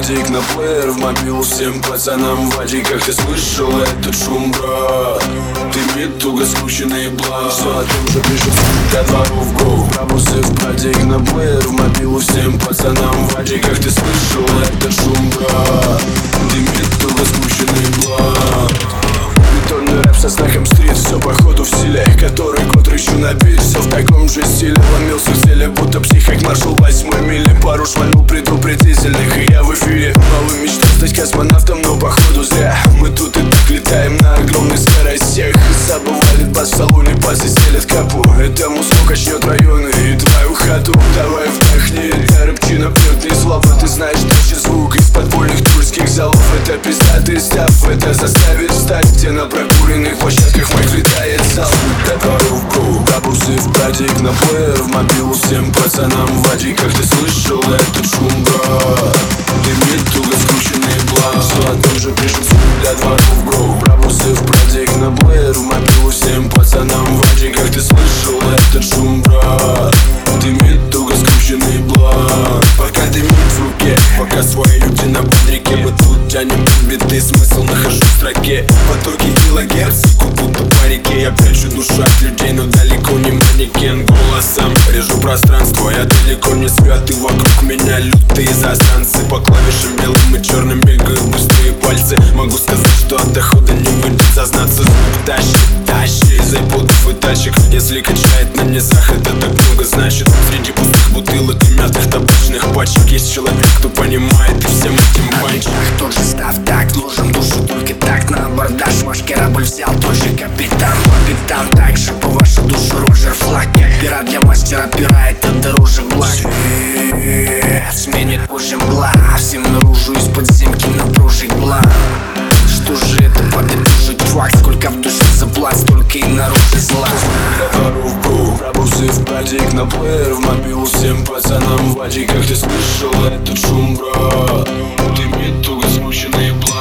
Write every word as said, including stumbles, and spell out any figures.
падик на плеер в мобилу всем пацанам вади. Как ты слышал этот шум, брат? Дымит туго скрученный блат. Все о том же пишут для дворов гоу. Пробусы в падик на плеер в мобилу всем пацанам вади. Как ты слышал этот шум, брат? Дымит туго скрученный блат. Бетонный рэп со знаком стрит, все походу в стиле. Который год рычу на бит, все в таком же стиле. Ломился в теле, будто псих, как маршал восьмой мили. Пару швальнул предупредительных, и я в эфире. Мало мечтал стать космонавтом, но походу зря. Мы тут и так летаем на огромных скоростях. Забывали бас в салоне, басы стелят капу. Это музло качнет районы и твою хату. Давай вдохни, это рэпчина пьет не слабо. Ты знаешь, тащит звук из подпольных тульских залов. Это пиздатый став, это заставит встать. Где на прокуренных площадках моих летает зал. До дворов гоу, бабусы в падик на плеер в мобилу всем пацанам вади. Как ты слышал этот шум, брат? Дымит туго скрученный блат. Все о том же пишут для дворов гоу. Бабусы в падик на плеер в мобилу всем пацанам вади. Как ты слышал этот шум, брат? Дымит туго скрученный блат. Пока дымит в руке, пока свои люди на бандрике. Мы тут тянем биты, смысл нахожу в строке. Потоки килогерц, будто по реке. Я прячу душу от людей, но далеко не манекен. Голосом режу пространство, я далеко не свят. И вокруг меня лютые засранцы. По клавишам белым и черным бегают быстрые пальцы. Могу сказать, что от дохода не выйдет сознаться. Звук тащит, тащит из айподов и тачек. Если качает на низах, это так много значит. Среди пустых бутылок и мятых табачных пачек есть человек, кто понимает, и всем этим банчик. Тот же став так, нужен душу только так. На абордаж ваш корабль взял тот же капитан. Капитан также по вашу душу Роджер Флаг. Пера для мастера пера, это дороже благ. Свет сменит позже мгла. Всем наружу из подземки на прожиг блан. Что же это подытожить факт? Сколько в душе заплат, столько и наружу зла. Для дворов гоу, пробусы в падик на плеер в мобилу всем пацанам вади. Как ты слышал этот шум, брат? Дымит туго скрученный блат.